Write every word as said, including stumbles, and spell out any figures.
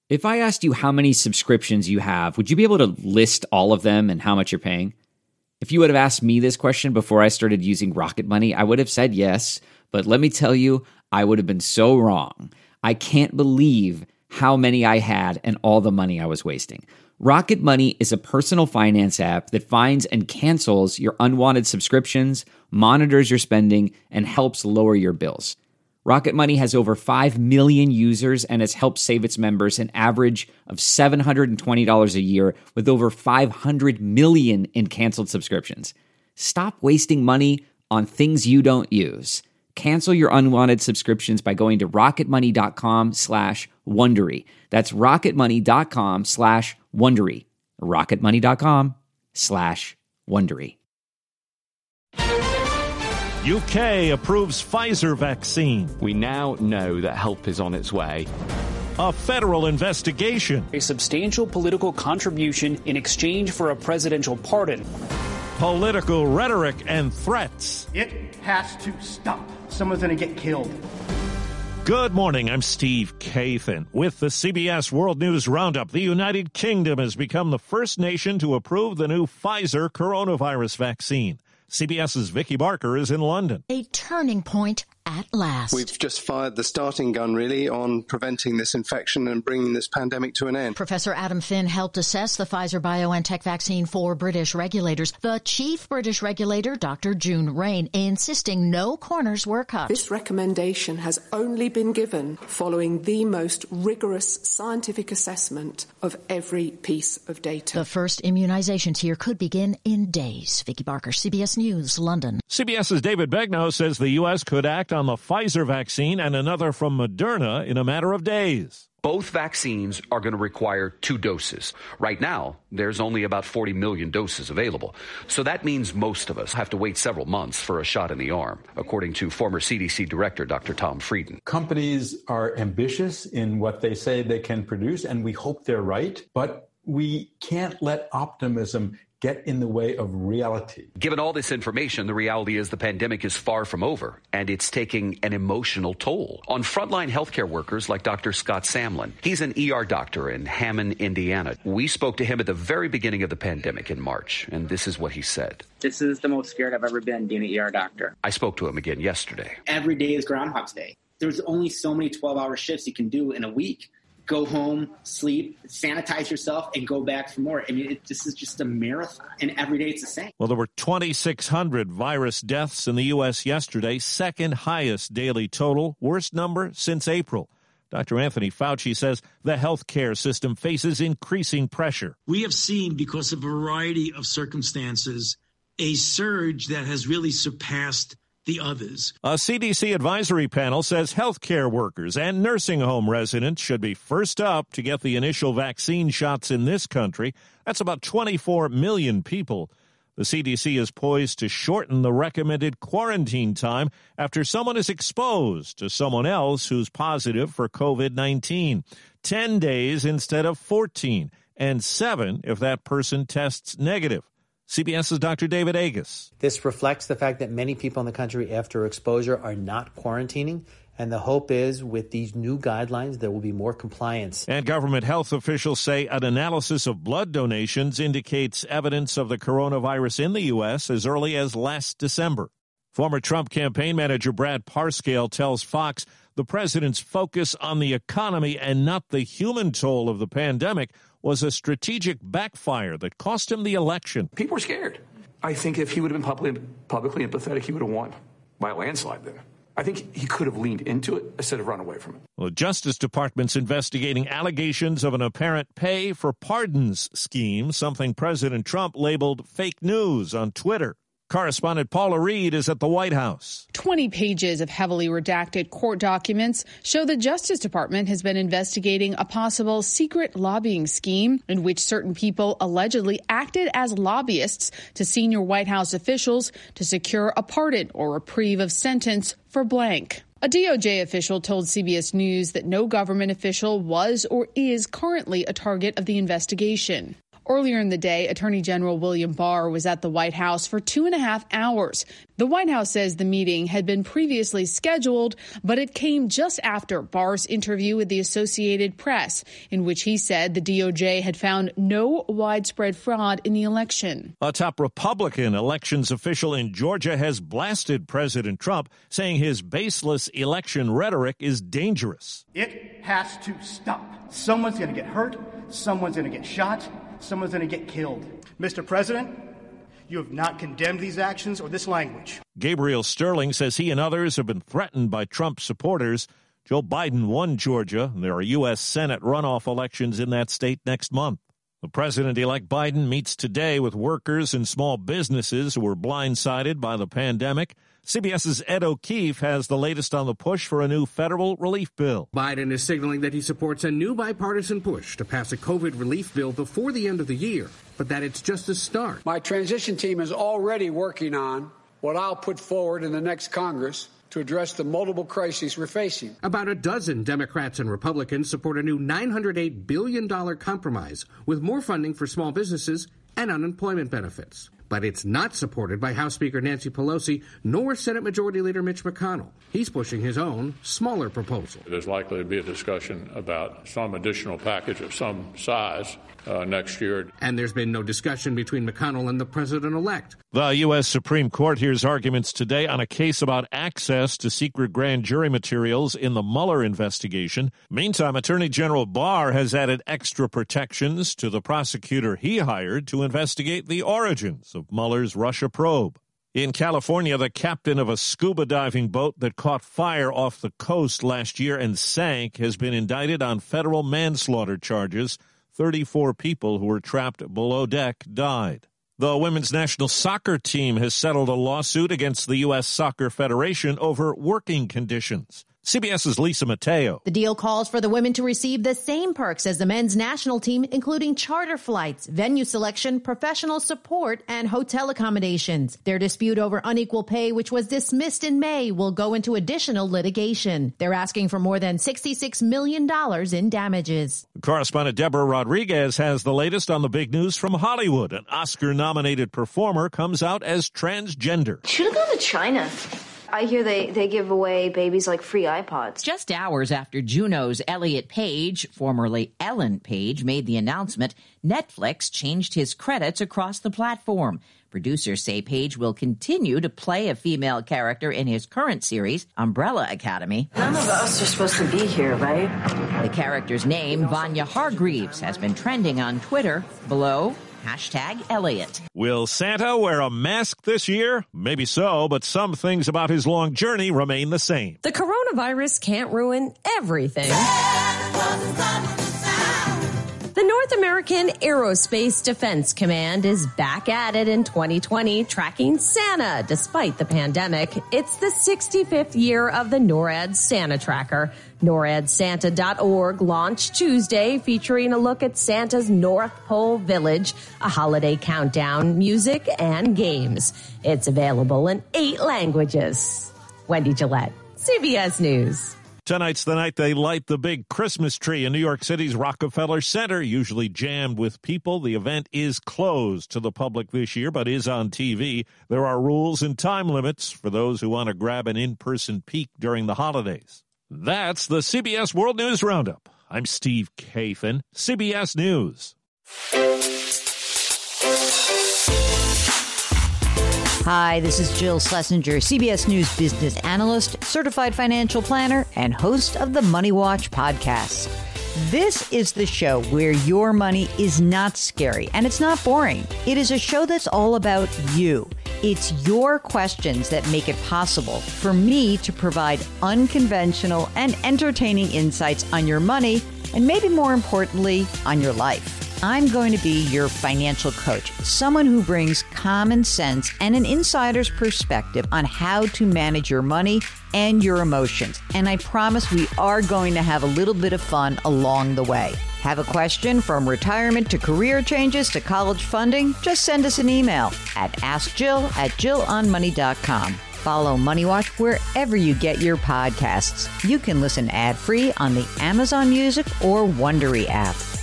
If I asked you how many subscriptions you have, would you be able to list all of them and how much you're paying? If you would have asked me this question before I started using Rocket Money, I would have said yes, but let me tell you, I would have been so wrong. I can't believe how many I had and all the money I was wasting. Rocket Money is a personal finance app that finds and cancels your unwanted subscriptions, monitors your spending, and helps lower your bills. Rocket Money has over five million users and has helped save its members an average of seven hundred twenty dollars a year with over five hundred million in canceled subscriptions. Stop wasting money on things you don't use. Cancel your unwanted subscriptions by going to rocketmoney.com slash Wondery. That's rocketmoney.com slash Wondery. rocketmoney.com slash Wondery. U K approves Pfizer vaccine. We now know that help is on its way. A federal investigation. A substantial political contribution in exchange for a presidential pardon. Political rhetoric and threats. It has to stop. Someone's going to get killed. Good morning, I'm Steve Kathan. With the C B S World News Roundup, the United Kingdom has become the first nation to approve the new Pfizer coronavirus vaccine. CBS's Vicky Barker is in London. A turning point at last. We've just fired the starting gun, really, on preventing this infection and bringing this pandemic to an end. Professor Adam Finn helped assess the Pfizer-BioNTech vaccine for British regulators. The chief British regulator, Doctor June Rain, insisting no corners were cut. This recommendation has only been given following the most rigorous scientific assessment of every piece of data. The first immunizations here could begin in days. Vicky Barker, C B S News, London. CBS's David Begnaud says the U S could act on the Pfizer vaccine and another from Moderna in a matter of days. Both vaccines are going to require two doses. Right now, there's only about forty million doses available. So that means most of us have to wait several months for a shot in the arm, according to former C D C Director Doctor Tom Frieden. Companies are ambitious in what they say they can produce, and we hope they're right, but we can't let optimism get in the way of reality. Given all this information, the reality is the pandemic is far from over, and it's taking an emotional toll on frontline healthcare workers like Doctor Scott Samlin. He's an E R doctor in Hammond, Indiana. We spoke to him at the very beginning of the pandemic in March, and this is what he said. This is the most scared I've ever been being an E R doctor. I spoke to him again yesterday. Every day is Groundhog's Day. There's only so many twelve-hour shifts you can do in a week. Go home, sleep, sanitize yourself, and go back for more. I mean, it, this is just a marathon, and every day it's the same. Well, there were twenty-six hundred virus deaths in the U S yesterday, second highest daily total, worst number since April. Doctor Anthony Fauci says the healthcare system faces increasing pressure. We have seen, because of a variety of circumstances, a surge that has really surpassed the others. A C D C advisory panel says healthcare workers and nursing home residents should be first up to get the initial vaccine shots in this country. That's about twenty-four million people. The C D C is poised to shorten the recommended quarantine time after someone is exposed to someone else who's positive for covid nineteen. ten days instead of fourteen, and seven if that person tests negative. CBS's Doctor David Agus. This reflects the fact that many people in the country after exposure are not quarantining, and the hope is with these new guidelines there will be more compliance. And government health officials say an analysis of blood donations indicates evidence of the coronavirus in the U S as early as last December. Former Trump campaign manager Brad Parscale tells Fox the president's focus on the economy and not the human toll of the pandemic was a strategic backfire that cost him the election. People were scared. I think if he would have been publicly, publicly empathetic, he would have won by a landslide then. I think he could have leaned into it instead of run away from it. Well, the Justice Department's investigating allegations of an apparent pay for pardons scheme, something President Trump labeled fake news on Twitter. Correspondent Paula Reed is at the White House. twenty pages of heavily redacted court documents show the Justice Department has been investigating a possible secret lobbying scheme in which certain people allegedly acted as lobbyists to senior White House officials to secure a pardon or reprieve of sentence for blank. A D O J official told C B S News that no government official was or is currently a target of the investigation. Earlier in the day, Attorney General William Barr was at the White House for two and a half hours. The White House says the meeting had been previously scheduled, but it came just after Barr's interview with the Associated Press, in which he said the D O J had found no widespread fraud in the election. A top Republican elections official in Georgia has blasted President Trump, saying his baseless election rhetoric is dangerous. It has to stop. Someone's going to get hurt. Someone's going to get shot. Someone's going to get killed. Mister President, you have not condemned these actions or this language. Gabriel Sterling says he and others have been threatened by Trump supporters. Joe Biden won Georgia. There are U S Senate runoff elections in that state next month. The president-elect Biden meets today with workers and small businesses who were blindsided by the pandemic. CBS's Ed O'Keefe has the latest on the push for a new federal relief bill. Biden is signaling that he supports a new bipartisan push to pass a COVID relief bill before the end of the year, but that it's just a start. My transition team is already working on what I'll put forward in the next Congress to address the multiple crises we're facing. About a dozen Democrats and Republicans support a new nine hundred eight billion dollars compromise with more funding for small businesses and unemployment benefits. But it's not supported by House Speaker Nancy Pelosi nor Senate Majority Leader Mitch McConnell. He's pushing his own, smaller proposal. There's likely to be a discussion about some additional package of some size uh, next year. And there's been no discussion between McConnell and the president-elect. The U S Supreme Court hears arguments today on a case about access to secret grand jury materials in the Mueller investigation. Meantime, Attorney General Barr has added extra protections to the prosecutor he hired to investigate the origins of Mueller's Russia probe. In California, the captain of a scuba diving boat that caught fire off the coast last year and sank has been indicted on federal manslaughter charges. thirty-four people who were trapped below deck died. The women's national soccer team has settled a lawsuit against the U S Soccer Federation over working conditions. CBS's Lisa Mateo. The deal calls for the women to receive the same perks as the men's national team, including charter flights, venue selection, professional support, and hotel accommodations. Their dispute over unequal pay, which was dismissed in May, will go into additional litigation. They're asking for more than sixty-six million dollars in damages. Correspondent Deborah Rodriguez has the latest on the big news from Hollywood. An Oscar-nominated performer comes out as transgender. Should have gone to China. I hear they, they give away babies like free iPods. Just hours after Juno's Elliot Page, formerly Ellen Page, made the announcement, Netflix changed his credits across the platform. Producers say Page will continue to play a female character in his current series, Umbrella Academy. None of us are supposed to be here, right? The character's name, Vanya Hargreaves, has been trending on Twitter. Below, hashtag Elliot. Will Santa wear a mask this year? Maybe so, but some things about his long journey remain the same. The coronavirus can't ruin everything. The North American Aerospace Defense Command is back at it in twenty twenty, tracking Santa despite the pandemic. It's the sixty-fifth year of the NORAD Santa Tracker. NORAD Santa dot org launched Tuesday, featuring a look at Santa's North Pole Village, a holiday countdown, music, and games. It's available in eight languages. Wendy Gillette, C B S News. Tonight's the night they light the big Christmas tree in New York City's Rockefeller Center, usually jammed with people. The event is closed to the public this year, but is on T V. There are rules and time limits for those who want to grab an in-person peek during the holidays. That's the C B S World News Roundup. I'm Steve Kathan, C B S News. Hi, this is Jill Schlesinger, C B S News business analyst, certified financial planner, and host of the Money Watch podcast. This is the show where your money is not scary and it's not boring. It is a show that's all about you. It's your questions that make it possible for me to provide unconventional and entertaining insights on your money and maybe more importantly, on your life. I'm going to be your financial coach, someone who brings common sense and an insider's perspective on how to manage your money and your emotions. And I promise we are going to have a little bit of fun along the way. Have a question from retirement to career changes to college funding? Just send us an email at ask jill at jill on money dot com. Follow Money Watch wherever you get your podcasts. You can listen ad-free on the Amazon Music or Wondery app.